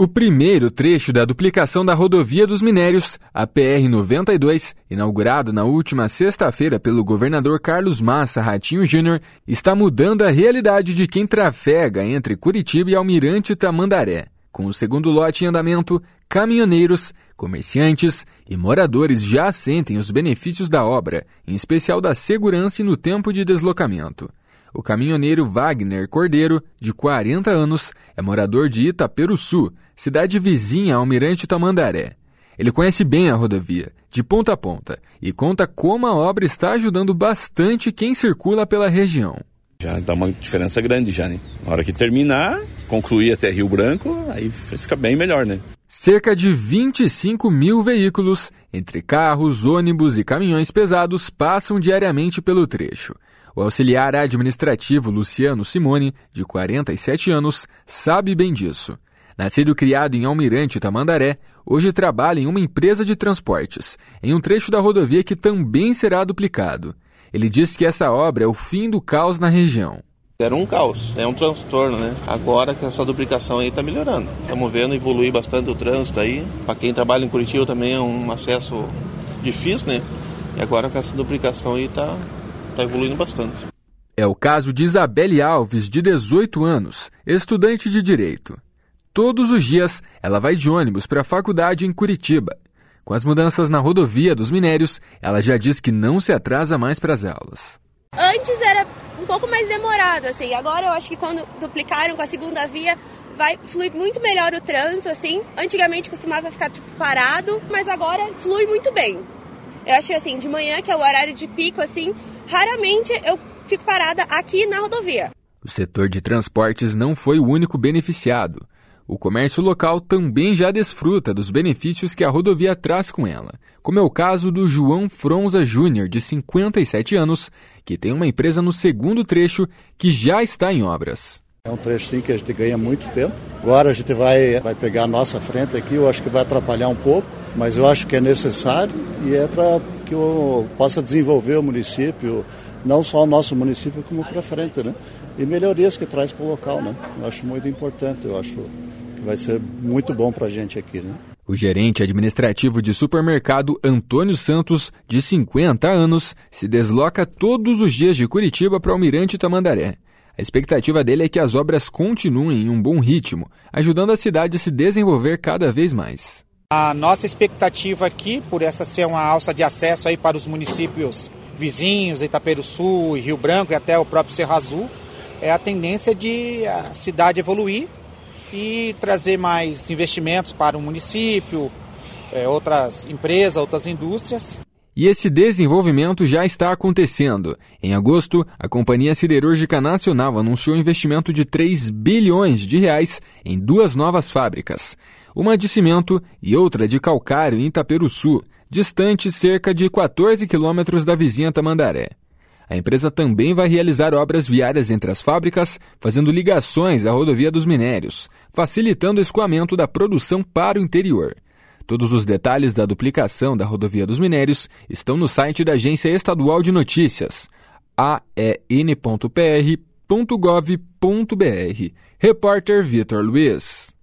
O primeiro trecho da duplicação da Rodovia dos Minérios, a PR-92, inaugurado na última sexta-feira pelo governador Carlos Massa Ratinho Júnior, está mudando a realidade de quem trafega entre Curitiba e Almirante Tamandaré. Com o segundo lote em andamento, caminhoneiros, comerciantes e moradores já sentem os benefícios da obra, em especial da segurança e no tempo de deslocamento. O caminhoneiro Wagner Cordeiro, de 40 anos, é morador de Itaperuçu, cidade vizinha ao Almirante Tamandaré. Ele conhece bem a rodovia, de ponta a ponta, e conta como a obra está ajudando bastante quem circula pela região. Já dá uma diferença grande já, né? Na hora que terminar, concluir até Rio Branco, aí fica bem melhor, né? Cerca de 25 mil veículos, entre carros, ônibus e caminhões pesados, passam diariamente pelo trecho. O auxiliar administrativo Luciano Simone, de 47 anos, sabe bem disso. Nascido e criado em Almirante Tamandaré, hoje trabalha em uma empresa de transportes, em um trecho da rodovia que também será duplicado. Ele diz que essa obra é o fim do caos na região. Era um caos, é um transtorno, né? Agora que essa duplicação aí está melhorando. Estamos vendo evoluir bastante o trânsito aí. Para quem trabalha em Curitiba também é um acesso difícil, né? E agora com essa duplicação aí está evoluindo bastante. É o caso de Isabelle Alves, de 18 anos, estudante de Direito. Todos os dias, ela vai de ônibus para a faculdade em Curitiba. Com as mudanças na rodovia dos Minérios, ela já diz que não se atrasa mais para as aulas. Antes era um pouco mais demorado, assim. Agora eu acho que quando duplicaram com a segunda via, vai fluir muito melhor o trânsito, assim. Antigamente costumava ficar parado, mas agora flui muito bem. Eu acho assim, de manhã, que é o horário de pico, assim, raramente eu fico parada aqui na rodovia. O setor de transportes não foi o único beneficiado. O comércio local também já desfruta dos benefícios que a rodovia traz com ela, como é o caso do João Fronza Júnior, de 57 anos, que tem uma empresa no segundo trecho que já está em obras. É um trecho sim que a gente ganha muito tempo. Agora a gente vai pegar a nossa frente aqui, eu acho que vai atrapalhar um pouco, mas eu acho que é necessário e é para que eu possa desenvolver o município, não só o nosso município, como para frente, né? E melhorias que traz para o local, né? Eu acho muito importante, eu acho que vai ser muito bom para a gente aqui, né? O gerente administrativo de supermercado Antônio Santos, de 50 anos, se desloca todos os dias de Curitiba para Almirante Tamandaré. A expectativa dele é que as obras continuem em um bom ritmo, ajudando a cidade a se desenvolver cada vez mais. A nossa expectativa aqui, por essa ser uma alça de acesso aí para os municípios vizinhos, Itaperuçu e Rio Branco e até o próprio Cerro Azul, é a tendência de a cidade evoluir e trazer mais investimentos para o município, outras empresas, outras indústrias. E esse desenvolvimento já está acontecendo. Em agosto, a Companhia Siderúrgica Nacional anunciou um investimento de 3 bilhões de reais em 2 novas fábricas. Uma de cimento e outra de calcário em Itaperuçu, distante cerca de 14 quilômetros da vizinha Tamandaré. A empresa também vai realizar obras viárias entre as fábricas, fazendo ligações à rodovia dos Minérios, facilitando o escoamento da produção para o interior. Todos os detalhes da duplicação da rodovia dos Minérios estão no site da Agência Estadual de Notícias, aen.pr.gov.br. Repórter Vitor Luiz.